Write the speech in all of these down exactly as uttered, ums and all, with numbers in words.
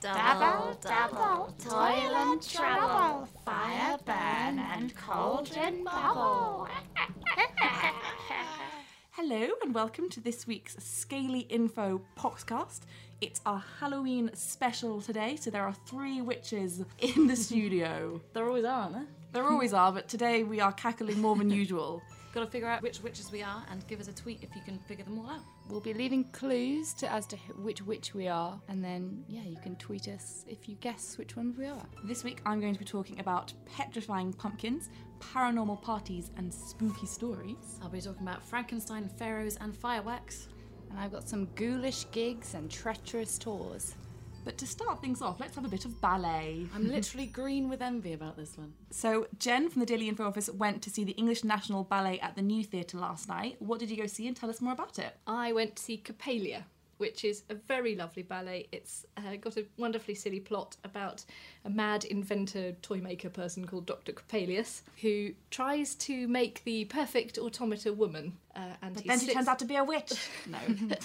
Double, double, toil and trouble, fire burn and cauldron bubble. Hello and welcome to this week's Scaly Info Poxcast. It's our Halloween special today, so there are three witches in the studio. There always are, aren't there? There always are, but today we are cackling more than usual. Got to figure out which witches we are and give us a tweet if you can figure them all out. We'll be leaving clues to as to which witch we are, and then, yeah, you can tweet us if you guess which one we are. This week I'm going to be talking about petrifying pumpkins, paranormal parties and spooky stories. I'll be talking about Frankenstein, pharaohs and fireworks. And I've got some ghoulish gigs and treacherous tours. But to start things off, let's have a bit of ballet. I'm literally green with envy about this one. So Jen from the Daily Info Office went to see the English National Ballet at the New Theatre last night. What did you go see, and tell us more about it? I went to see Coppelia, which is a very lovely ballet. It's uh, got a wonderfully silly plot about a mad inventor, toy maker person called Doctor Coppelius, who tries to make the perfect automata woman. Uh, and But he then she sits- turns out to be a witch. No.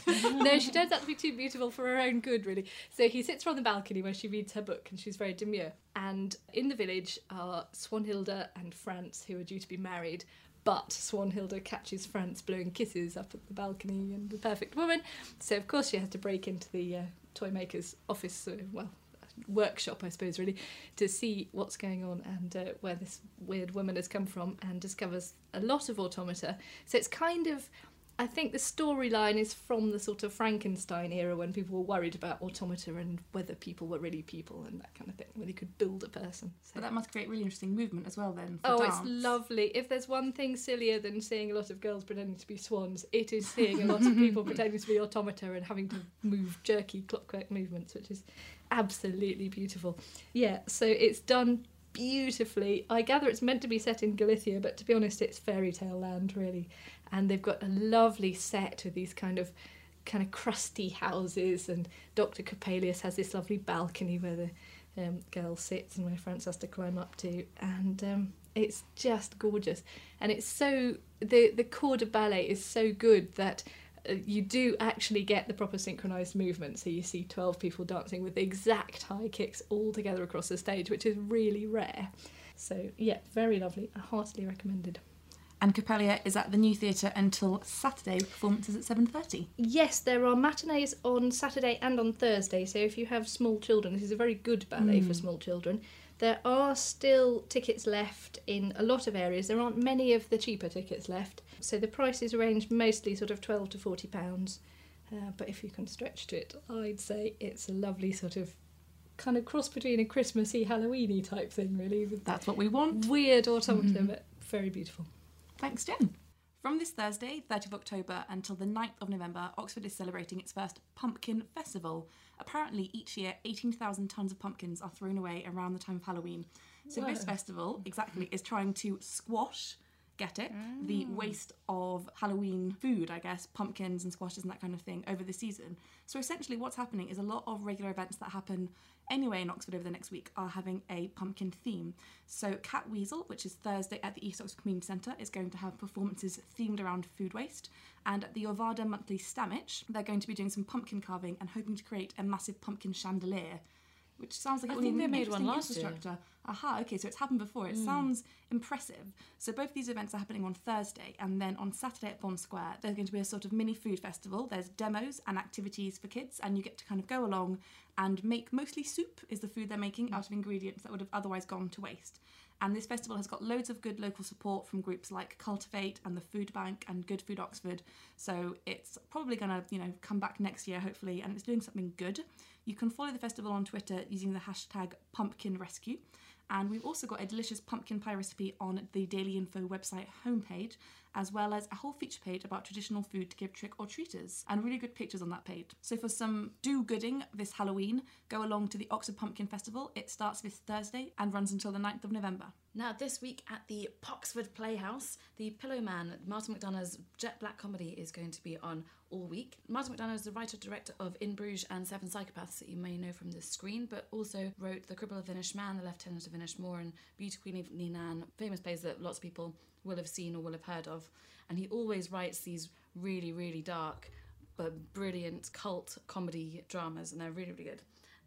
No, she turns out to be too beautiful for her own good, really. So he sits her on the balcony where she reads her book, and she's very demure. And in the village are Swanhilda and Franz, who are due to be married. But Swanhilda catches Franz blowing kisses up at the balcony and the perfect woman. So, of course, she has to break into the uh, toy maker's office, uh, well, workshop, I suppose, really, to see what's going on and uh, where this weird woman has come from, and discovers a lot of automata. So it's kind of, I think the storyline is from the sort of Frankenstein era when people were worried about automata and whether people were really people and that kind of thing, whether you could build a person. So. But that must create really interesting movement as well then for Oh, dance. it's lovely. If there's one thing sillier than seeing a lot of girls pretending to be swans, it is seeing a lot of people pretending to be automata and having to move jerky clockwork movements, which is absolutely beautiful. Yeah, so it's done beautifully. I gather it's meant to be set in Galicia, but to be honest, it's fairy tale land, really. And they've got a lovely set with these kind of kind of crusty houses, and Doctor Coppelius has this lovely balcony where the um, girl sits and where Franz has to climb up to, and um, it's just gorgeous. And it's so, the, the corps de ballet is so good that uh, you do actually get the proper synchronised movement, so you see twelve people dancing with the exact high kicks all together across the stage, which is really rare. So yeah, very lovely, heartily recommended. And Coppelia is at the New Theatre until Saturday, with performances at seven thirty. Yes, there are matinees on Saturday and on Thursday, so if you have small children, this is a very good ballet Mm. for small children. There are still tickets left in a lot of areas. There aren't many of the cheaper tickets left, so the prices range mostly sort of twelve to forty pounds. Uh, but if you can stretch to it, I'd say it's a lovely sort of kind of cross between a Christmassy, Halloweeny type thing, really. With That's what we want. weird automata, Mm-hmm. but very beautiful. Thanks, Jen. From this Thursday, thirtieth of October, until the ninth of November, Oxford is celebrating its first Pumpkin Festival. Apparently, each year, eighteen thousand tonnes of pumpkins are thrown away around the time of Halloween. So Whoa. this festival, exactly, is trying to squash, get it, the waste of Halloween food, I guess, pumpkins and squashes and that kind of thing over the season. So essentially what's happening is a lot of regular events that happen anyway in Oxford over the next week are having a pumpkin theme. So Cat Weasel, which is Thursday at the East Oxford Community Centre, is going to have performances themed around food waste. And at the Ovada Monthly Stamich, they're going to be doing some pumpkin carving and hoping to create a massive pumpkin chandelier, which sounds like I it will think need they an made one interesting last year. infrastructure. Aha, okay, so it's happened before. It sounds impressive. So both these events are happening on Thursday, and then on Saturday at Bond Square, there's going to be a sort of mini food festival. There's demos and activities for kids, and you get to kind of go along and make mostly soup is the food they're making out of ingredients that would have otherwise gone to waste. And this festival has got loads of good local support from groups like Cultivate and the Food Bank and Good Food Oxford. So it's probably going to, you know, come back next year, hopefully, and it's doing something good. You can follow the festival on Twitter using the hashtag Pumpkin Rescue. And we've also got a delicious pumpkin pie recipe on the Daily Info website homepage, as well as a whole feature page about traditional food to give trick or treaters, and really good pictures on that page. So for some do-gooding this Halloween, go along to the Oxford Pumpkin Festival. It starts this Thursday and runs until the ninth of November. Now, this week at the Poxford Playhouse, the Pillowman, Martin McDonagh's jet black comedy, is going to be on all week. Martin McDonagh is the writer-director of In Bruges and Seven Psychopaths that you may know from the screen, but also wrote The Cripple of Inishmaan, The Lieutenant of Inishmore, and Beauty Queen of Ninan, famous plays that lots of people will have seen or will have heard of. And he always writes these really, really dark but brilliant cult comedy dramas, and they're really, really good.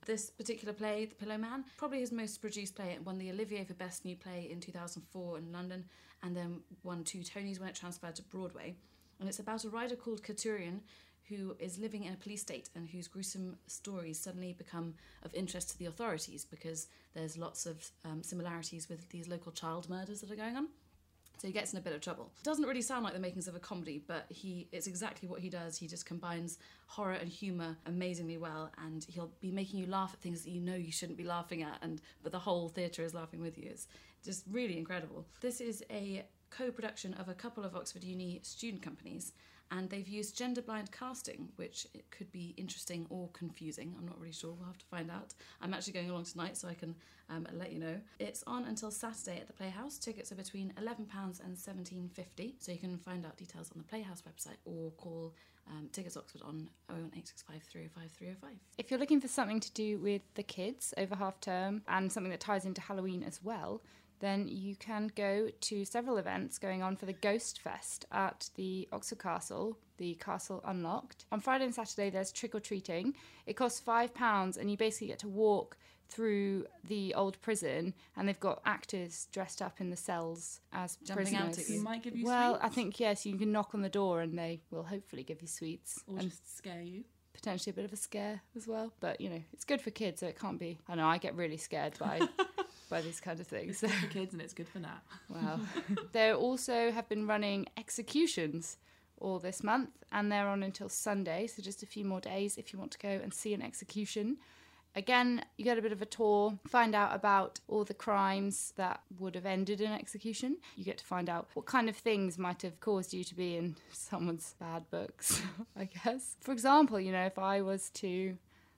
This particular play, The Pillow Man, probably his most produced play. It won the Olivier for Best New Play in two thousand four in London, and then won two Tonys when it transferred to Broadway. And it's about a writer called Couturian who is living in a police state and whose gruesome stories suddenly become of interest to the authorities because there's lots of um, similarities with these local child murders that are going on. So he gets in a bit of trouble. It doesn't really sound like the makings of a comedy, but he it's exactly what he does. He just combines horror and humour amazingly well, and he'll be making you laugh at things that you know you shouldn't be laughing at, and but the whole theatre is laughing with you. It's just really incredible. This is a co-production of a couple of Oxford Uni student companies, and they've used gender-blind casting, which it could be interesting or confusing. I'm not really sure. We'll have to find out. I'm actually going along tonight, so I can um, let you know. It's on until Saturday at the Playhouse. Tickets are between eleven pounds and seventeen fifty, so you can find out details on the Playhouse website or call um, Tickets Oxford on oh one eight six five, three oh five, three oh five. If you're looking for something to do with the kids over half term and something that ties into Halloween as well, then you can go to several events going on for the Ghost Fest at the Oxford Castle, the Castle Unlocked. On Friday and Saturday there's trick-or-treating. It costs five pounds and you basically get to walk through the old prison, and they've got actors dressed up in the cells as Jumping out prisoners. at you. Who might give you Well, sweets? I think, yes, you can knock on the door and they will hopefully give you sweets. Or and just scare you. potentially a bit of a scare as well. But, you know, it's good for kids, so it can't be... I know, I get really scared by... by these kind of things. It's good for kids and it's good for Nat. Wow. They also have been running executions all this month, and they're on until Sunday, so just a few more days if you want to go and see an execution. Again, you get a bit of a tour, find out about all the crimes that would have ended in execution. You get to find out what kind of things might have caused you to be in someone's bad books, I guess. For example, you know, if I was to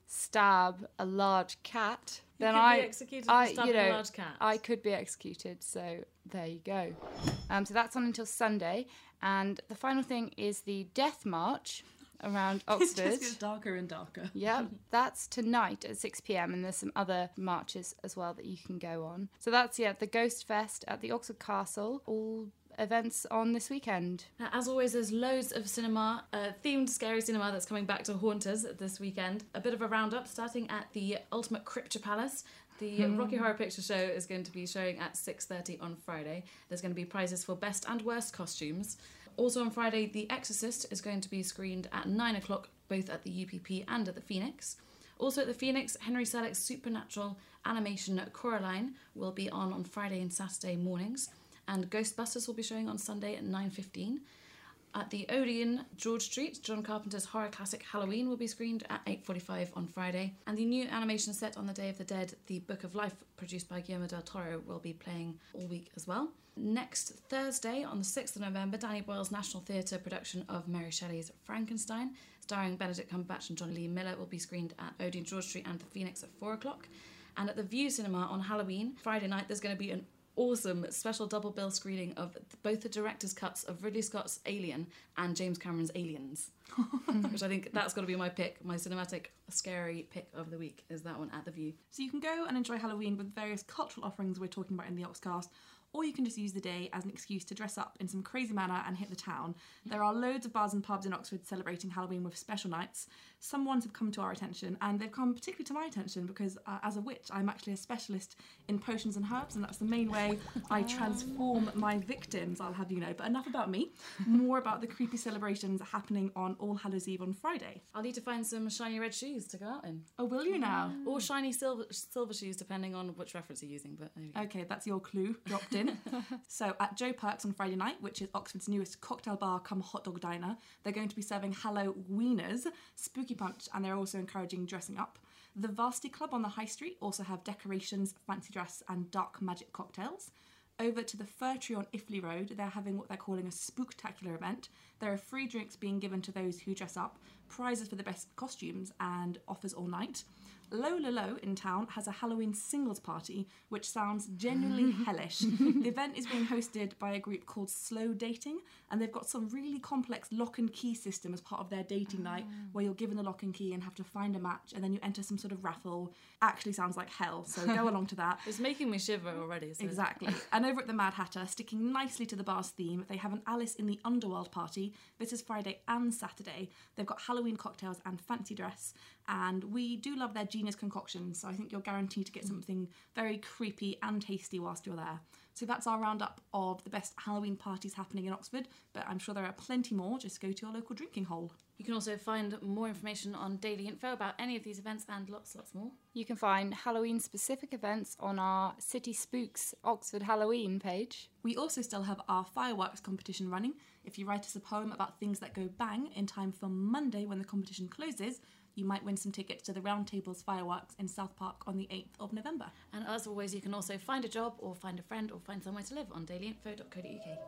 stab a large cat, You then could I, be executed for I, stabbing you know, a large cat. I could be executed. So there you go. Um, so that's on until Sunday, and the final thing is the Death March around It Oxford. just gets darker and darker. Yep, that's tonight at six p m, and there's some other marches as well that you can go on. So that's, yeah, the Ghost Fest at the Oxford Castle. All events on this weekend. Now, as always, there's loads of cinema, uh, themed scary cinema that's coming back to haunt us this weekend. A bit of a roundup starting at the Ultimate Crypto Palace. The Rocky Horror Picture Show is going to be showing at six thirty on Friday. There's going to be prizes for best and worst costumes. Also on Friday, The Exorcist is going to be screened at nine o'clock, both at the U P P and at the Phoenix. Also at the Phoenix, Henry Selick's supernatural animation Coraline will be on on Friday and Saturday mornings, and Ghostbusters will be showing on Sunday at nine fifteen. At the Odeon, George Street, John Carpenter's horror classic Halloween will be screened at eight forty-five on Friday. And the new animation set on the Day of the Dead, The Book of Life, produced by Guillermo del Toro, will be playing all week as well. Next Thursday, on the sixth of November, Danny Boyle's National Theatre production of Mary Shelley's Frankenstein, starring Benedict Cumberbatch and Johnny Lee Miller, will be screened at Odeon, George Street and the Phoenix at four o'clock. And at the View Cinema on Halloween, Friday night, there's going to be an awesome special double bill screening of both the director's cuts of Ridley Scott's Alien and James Cameron's Aliens, which I think that's got to be my pick, my cinematic scary pick of the week is that one at the View. So you can go and enjoy Halloween with various cultural offerings we're talking about in the Oxcast, or you can just use the day as an excuse to dress up in some crazy manner and hit the town. There are loads of bars and pubs in Oxford celebrating Halloween with special nights. Some ones have come to our attention, and they've come particularly to my attention because uh, as a witch, I'm actually a specialist in potions and herbs, and that's the main way I transform my victims, I'll have you know. But enough about me, more about the creepy celebrations happening on All Hallows Eve on Friday. I'll need to find some shiny red shoes to go out in. Oh, will you now? Or shiny silver silver shoes, depending on which reference you're using. But there you go. Okay, that's your clue dropped in. So at Joe Perks on Friday night, which is Oxford's newest cocktail bar come hot dog diner, they're going to be serving Halloweeners, Spooky Punch, and they're also encouraging dressing up. The Varsity Club on the High Street also have decorations, fancy dress and dark magic cocktails. Over to the Fir Tree on Iffley Road, they're having what they're calling a spooktacular event. There are free drinks being given to those who dress up, prizes for the best costumes and offers all night. Lola Low in town has a Halloween singles party, which sounds genuinely hellish. The event is being hosted by a group called Slow Dating, and they've got some really complex lock and key system as part of their dating night, where you're given the lock and key and have to find a match, and then you enter some sort of raffle. Actually sounds like hell, so go along to that. It's making me shiver already. So. Exactly. And over at the Mad Hatter, sticking nicely to the bar's theme, they have an Alice in the Underworld party party. This is Friday and Saturday. They've got Halloween cocktails and fancy dress, and we do love their genius concoctions, so I think you're guaranteed to get something very creepy and tasty whilst you're there. So that's our roundup of the best Halloween parties happening in Oxford, but I'm sure there are plenty more. Just go to your local drinking hole. You can also find more information on daily info about any of these events and lots, lots more. You can find Halloween-specific events on our City Spooks Oxford Halloween page. We also still have our fireworks competition running. If you write us a poem about things that go bang in time for Monday when the competition closes, you might win some tickets to the Round Tables fireworks in South Park on the eighth of November. And as always, you can also find a job or find a friend or find somewhere to live on daily info dot co dot U K.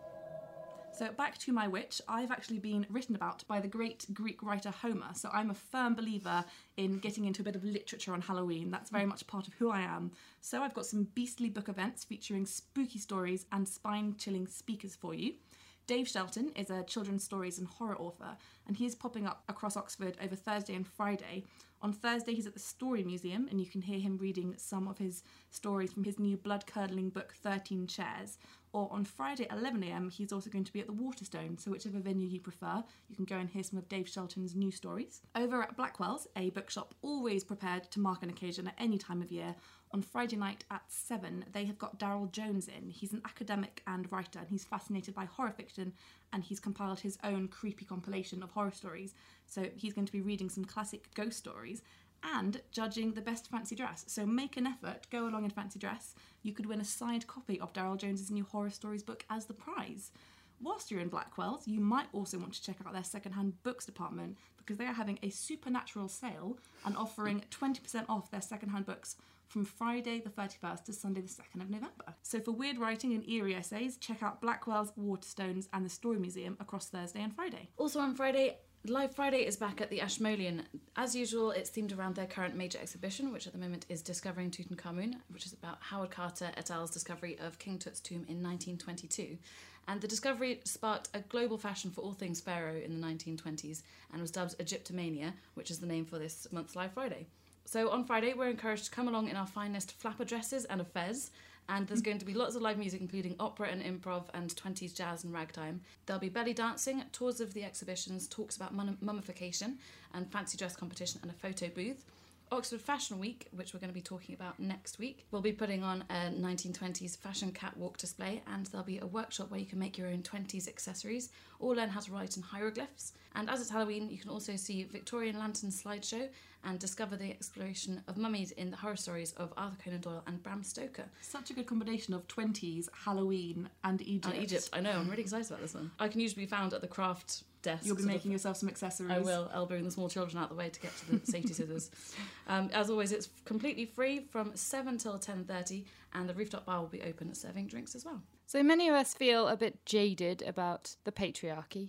So back to my witch, I've actually been written about by the great Greek writer Homer, so I'm a firm believer in getting into a bit of literature on Halloween. That's very much part of who I am. So I've got some beastly book events featuring spooky stories and spine-chilling speakers for you. Dave Shelton is a children's stories and horror author, and he is popping up across Oxford over Thursday and Friday. On Thursday, he's at the Story Museum, and you can hear him reading some of his stories from his new blood-curdling book, thirteen Chairs. Or on Friday at eleven a m, he's also going to be at the Waterstone, so whichever venue you prefer, you can go and hear some of Dave Shelton's new stories. Over at Blackwell's, a bookshop always prepared to mark an occasion at any time of year, on Friday night at seven, they have got Daryl Jones in. He's an academic and writer, and he's fascinated by horror fiction, and he's compiled his own creepy compilation of horror stories. So he's going to be reading some classic ghost stories and judging the best fancy dress. So make an effort, go along in fancy dress. You could win a signed copy of Daryl Jones's new horror stories book as the prize. Whilst you're in Blackwell's, you might also want to check out their second-hand books department, because they are having a supernatural sale and offering twenty percent off their second-hand books from Friday the thirty-first to Sunday the second of November. So for weird writing and eerie essays, check out Blackwell's, Waterstones and the Story Museum across Thursday and Friday. Also on Friday, Live Friday is back at the Ashmolean. As usual, it's themed around their current major exhibition, which at the moment is Discovering Tutankhamun, which is about Howard Carter et al.'s discovery of King Tut's tomb in nineteen twenty-two. And the discovery sparked a global fashion for all things pharaoh in the nineteen twenties and was dubbed Egyptomania, which is the name for this month's Live Friday. So on Friday, we're encouraged to come along in our finest flapper dresses and a fez, and there's going to be lots of live music, including opera and improv and twenties jazz and ragtime. There'll be belly dancing, tours of the exhibitions, talks about mum- mummification and fancy dress competition and a photo booth. Oxford Fashion Week, which we're going to be talking about next week, will be putting on a nineteen twenties fashion catwalk display, and there'll be a workshop where you can make your own twenties accessories or learn how to write in hieroglyphs. And as it's Halloween, you can also see Victorian lantern slideshow and discover the exploration of mummies in the horror stories of Arthur Conan Doyle and Bram Stoker. Such a good combination of twenties, Halloween and Egypt. And Egypt, I know, I'm really excited about this one. I can usually be found at the craft desk. You'll be sort making of, yourself some accessories. I will, elbowing the small children out the way to get to the safety scissors. Um, as always, it's completely free from seven till ten thirty, and the rooftop bar will be open serving drinks as well. So many of us feel a bit jaded about the patriarchy.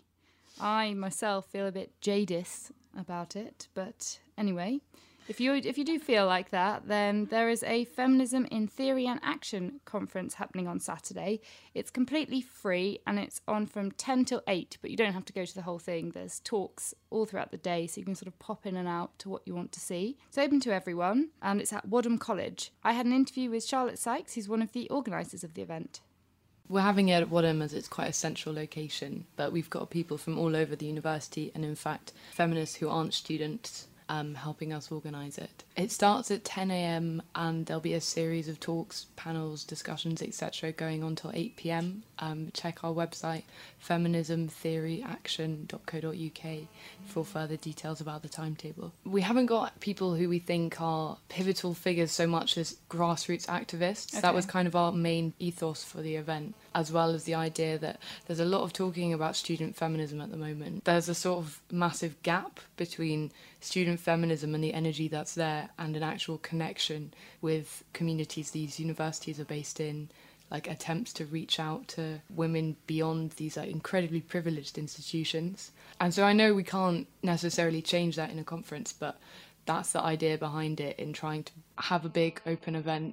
I myself feel a bit jadis about it, but anyway, if you if you do feel like that, then there is a Feminism in Theory and Action conference happening on Saturday. It's completely free and it's on from ten till eight, but you don't have to go to the whole thing. There's talks all throughout the day, so you can sort of pop in and out to what you want to see. It's open to everyone, and it's at Wadham College. I had an interview with Charlotte Sykes, who's one of the organisers of the event. We're having it at Wadham as it's quite a central location, but we've got people from all over the university and, in fact, feminists who aren't students um, helping us organise it. It starts at ten a m and there'll be a series of talks, panels, discussions, et cetera going on till eight p m. Um, check our website, feminism theory action dot co dot U K, for further details about the timetable. We haven't got people who we think are pivotal figures so much as grassroots activists. Okay. That was kind of our main ethos for the event, as well as the idea that there's a lot of talking about student feminism at the moment. There's a sort of massive gap between student feminism and the energy that's there and an actual connection with communities these universities are based in, like attempts to reach out to women beyond these like incredibly privileged institutions. And so I know we can't necessarily change that in a conference, but that's the idea behind it, in trying to have a big open event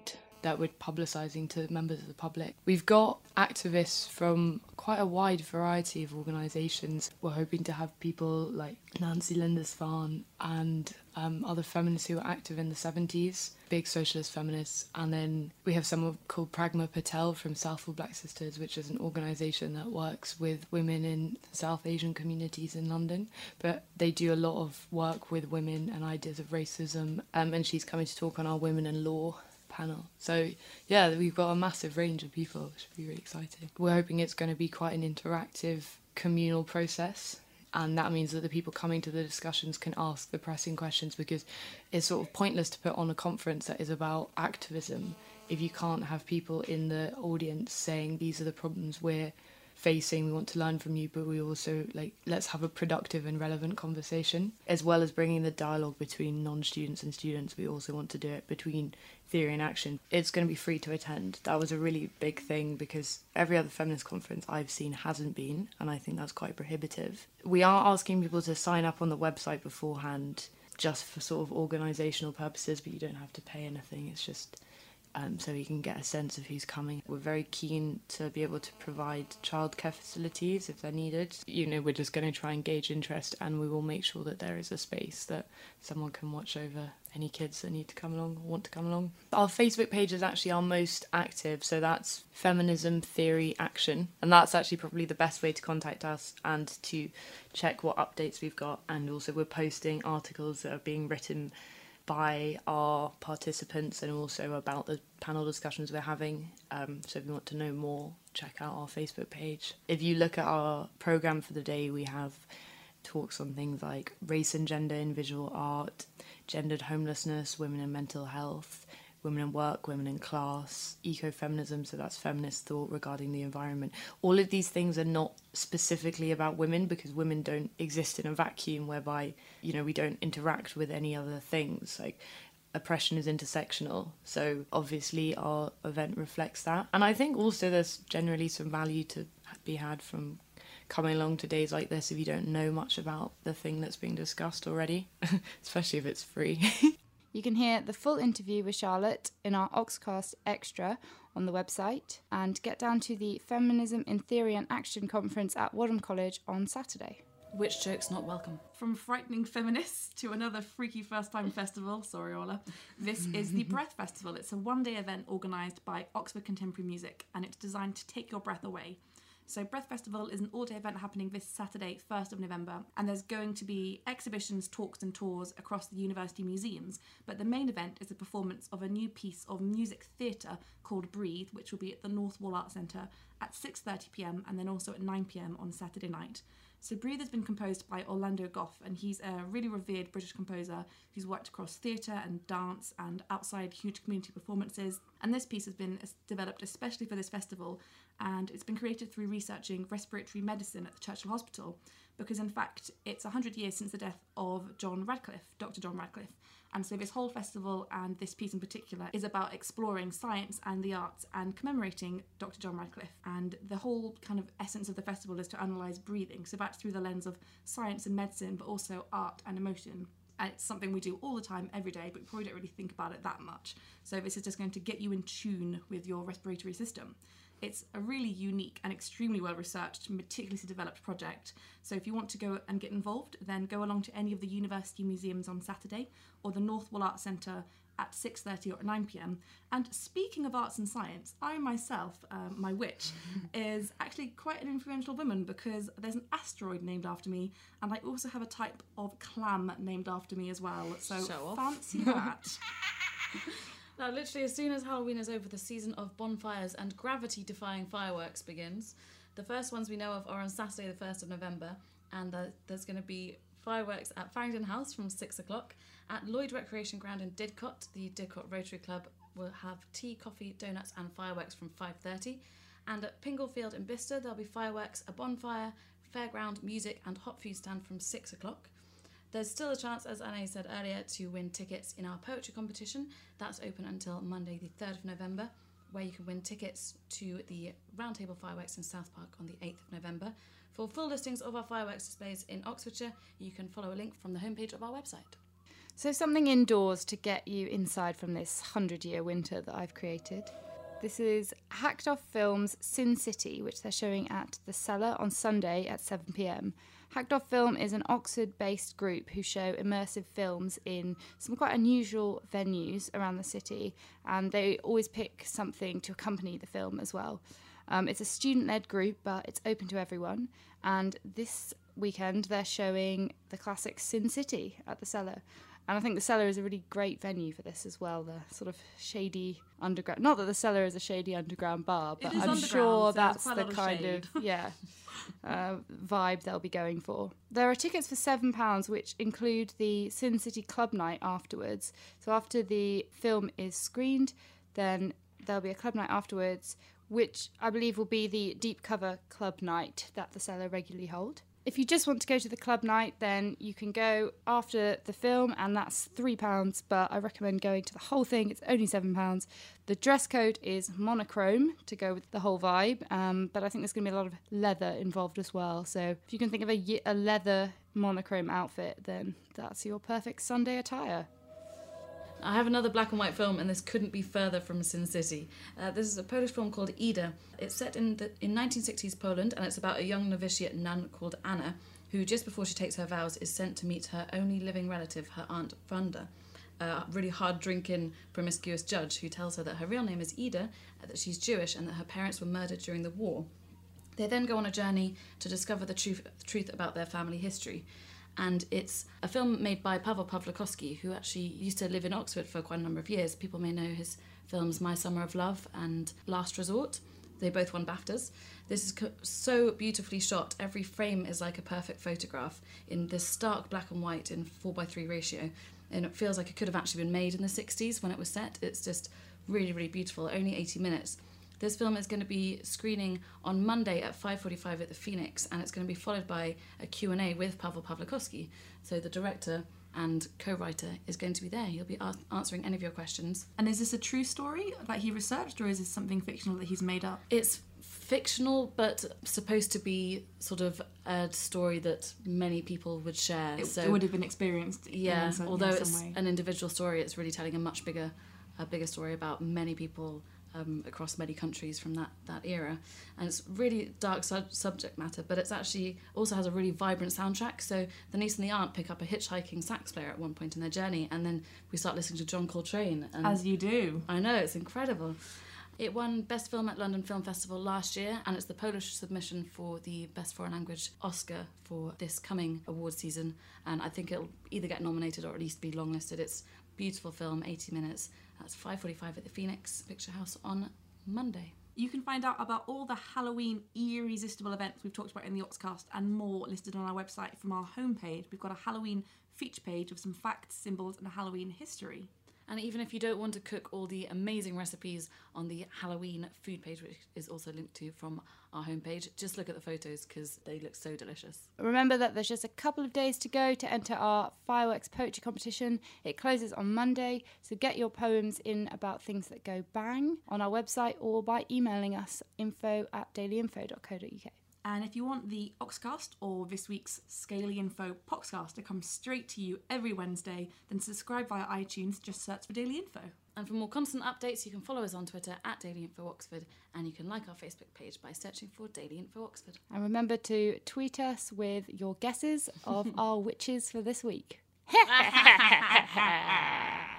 that we're publicising to members of the public. We've got activists from quite a wide variety of organisations. We're hoping to have people like Nancy Lindisfarne and um, other feminists who were active in the seventies, big socialist feminists. And then we have someone called Pragma Patel from Southall Black Sisters, which is an organisation that works with women in South Asian communities in London. But they do a lot of work with women and ideas of racism. Um, and she's coming to talk on our Women in Law panel. So yeah, we've got a massive range of people. It should be really exciting. We're hoping it's going to be quite an interactive communal process, and that means that the people coming to the discussions can ask the pressing questions, because it's sort of pointless to put on a conference that is about activism if you can't have people in the audience saying these are the problems we're facing, we want to learn from you, but we also, like, let's have a productive and relevant conversation. As well as bringing the dialogue between non-students and students, we also want to do it between theory and action. It's going to be free to attend. That was a really big thing, because every other feminist conference I've seen hasn't been, and I think that's quite prohibitive. We are asking people to sign up on the website beforehand, just for sort of organisational purposes, but you don't have to pay anything. It's just Um, so you can get a sense of who's coming. We're very keen to be able to provide childcare facilities if they're needed. You know, we're just going to try and gauge interest, and we will make sure that there is a space that someone can watch over any kids that need to come along or want to come along. Our Facebook page is actually our most active, so that's Feminism Theory Action, and that's actually probably the best way to contact us and to check what updates we've got. And also we're posting articles that are being written by our participants and also about the panel discussions we're having. Um, so if you want to know more, check out our Facebook page. If you look at our programme for the day, we have talks on things like race and gender in visual art, gendered homelessness, women and mental health, women in work, women in class, ecofeminism, so that's feminist thought regarding the environment. All of these things are not specifically about women, because women don't exist in a vacuum whereby, you know, we don't interact with any other things. Like, oppression is intersectional, so obviously our event reflects that. And I think also there's generally some value to be had from coming along to days like this if you don't know much about the thing that's being discussed already, especially if it's free. You can hear the full interview with Charlotte in our Oxcast Extra on the website, and get down to the Feminism in Theory and Action conference at Wadham College on Saturday. Which joke's not welcome? From frightening feminists to another freaky first-time festival, sorry Ola, this is the Breath Festival. It's a one-day event organised by Oxford Contemporary Music, and it's designed to take your breath away. So Breath Festival is an all-day event happening this Saturday, first of November, and there's going to be exhibitions, talks and tours across the university museums, but the main event is a performance of a new piece of music theatre called Breathe, which will be at the North Wall Arts Centre at six thirty p m and then also at nine p m on Saturday night. So Breathe has been composed by Orlando Goff, and he's a really revered British composer who's worked across theatre and dance and outside huge community performances. And this piece has been developed especially for this festival, and it's been created through researching respiratory medicine at the Churchill Hospital, because in fact it's one hundred years since the death of John Radcliffe, Doctor John Radcliffe. And so this whole festival, and this piece in particular, is about exploring science and the arts and commemorating Doctor John Radcliffe. And the whole kind of essence of the festival is to analyse breathing, so that's through the lens of science and medicine, but also art and emotion. And it's something we do all the time, every day, but we probably don't really think about it that much. So this is just going to get you in tune with your respiratory system. It's a really unique and extremely well-researched, meticulously developed project. So if you want to go and get involved, then go along to any of the university museums on Saturday, or the North Wall Arts Centre at six thirty or at nine p m. And speaking of arts and science, I myself, um, my witch, is actually quite an influential woman, because there's an asteroid named after me, and I also have a type of clam named after me as well. So Show off. fancy that. Now, literally, as soon as Halloween is over, the season of bonfires and gravity-defying fireworks begins. The first ones we know of are on Saturday, the first of November, and the, there's going to be fireworks at Farringdon House from six o'clock. At Lloyd Recreation Ground in Didcot, the Didcot Rotary Club will have tea, coffee, donuts and fireworks from five thirty. And at Pinglefield in Bicester, there'll be fireworks, a bonfire, fairground, music and hot food stand from six o'clock. There's still a chance, as Anne said earlier, to win tickets in our poetry competition. That's open until Monday the third of November, where you can win tickets to the Roundtable Fireworks in South Park on the eighth of November. For full listings of our fireworks displays in Oxfordshire, you can follow a link from the homepage of our website. So something indoors to get you inside from this hundred-year winter that I've created. This is Hacked Off Films' Sin City, which they're showing at The Cellar on Sunday at seven p m. Hacked Off Film is an Oxford-based group who show immersive films in some quite unusual venues around the city, and they always pick something to accompany the film as well. Um, it's a student-led group, but it's open to everyone, and this weekend they're showing the classic Sin City at The Cellar. And I think The Cellar is a really great venue for this as well, the sort of shady underground... Not that The Cellar is a shady underground bar, but It is I'm underground, sure so that's there's quite a the lot of kind shade. of, yeah, uh, vibe they'll be going for. There are tickets for seven pounds, which include the Sin City Club Night afterwards. So after the film is screened, then there'll be a club night afterwards, which I believe will be the deep cover club night that The Cellar regularly hold. If you just want to go to the club night, then you can go after the film, and that's three pounds, but I recommend going to the whole thing. It's only seven pounds. The dress code is monochrome to go with the whole vibe, um, but I think there's going to be a lot of leather involved as well. So if you can think of a, ye- a leather monochrome outfit, then that's your perfect Sunday attire. I have another black and white film, and this couldn't be further from Sin City. Uh, this is a Polish film called Ida. It's set in the in nineteen sixties Poland, and it's about a young novitiate nun called Anna, who just before she takes her vows is sent to meet her only living relative, her aunt Wanda, a really hard-drinking, promiscuous judge who tells her that her real name is Ida, that she's Jewish, and that her parents were murdered during the war. They then go on a journey to discover the truth, truth about their family history. And it's a film made by Paweł Pawlikowski, who actually used to live in Oxford for quite a number of years. People may know his films My Summer of Love and Last Resort. They both won BAFTAs. This is co- so beautifully shot. Every frame is like a perfect photograph in this stark black and white in four by three ratio. And it feels like it could have actually been made in the sixties when it was set. It's just really, really beautiful. Only eighty minutes. This film is going to be screening on Monday at five forty-five at the Phoenix, and it's going to be followed by a Q and A with Paweł Pawlikowski. So the director and co-writer is going to be there. He'll be a- answering any of your questions. And is this a true story that he researched, or is this something fictional that he's made up? It's fictional, but supposed to be sort of a story that many people would share. It, so it would have been experienced. yeah, in some, although in it's some way. an individual story, it's really telling a much bigger, a bigger story about many people um, across many countries from that, that era. And it's really dark su- subject matter, but it's actually also has a really vibrant soundtrack. So the niece and the aunt pick up a hitchhiking sax player at one point in their journey, and then we start listening to John Coltrane. And As you do. I know, it's incredible. It won Best Film at London Film Festival last year, and it's the Polish submission for the Best Foreign Language Oscar for this coming award season. And I think it'll either get nominated or at least be longlisted. It's a beautiful film, eighty minutes. That's five forty-five at the Phoenix Picture House on Monday. You can find out about all the Halloween irresistible events we've talked about in the Oxcast and more listed on our website from our homepage. We've got a Halloween feature page with some facts, symbols, and Halloween history. And even if you don't want to cook all the amazing recipes on the Halloween food page, which is also linked to from our homepage, just look at the photos because they look so delicious. Remember that there's just a couple of days to go to enter our fireworks poetry competition. It closes on Monday, so get your poems in about things that go bang on our website or by emailing us info at dailyinfo dot co dot uk. And if you want the Oxcast or this week's Scaly Info Poxcast to come straight to you every Wednesday, then subscribe via iTunes, just search for Daily Info. And for more constant updates, you can follow us on Twitter at Daily Info Oxford, and you can like our Facebook page by searching for Daily Info Oxford. And remember to tweet us with your guesses of our witches for this week.